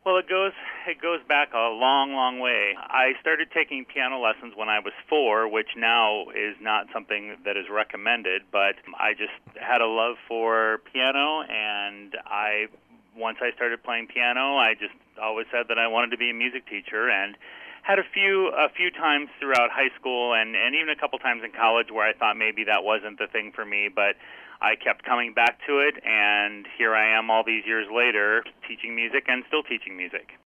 Well, it goes back a long, long way. I started taking piano lessons when I was 4, which now is not something that is recommended, but I just had a love for piano, and once I started playing piano, I just always said that I wanted to be a music teacher, and had a few times throughout high school and even a couple times in college where I thought maybe that wasn't the thing for me, but I kept coming back to it, and here I am all these years later teaching music and still teaching music.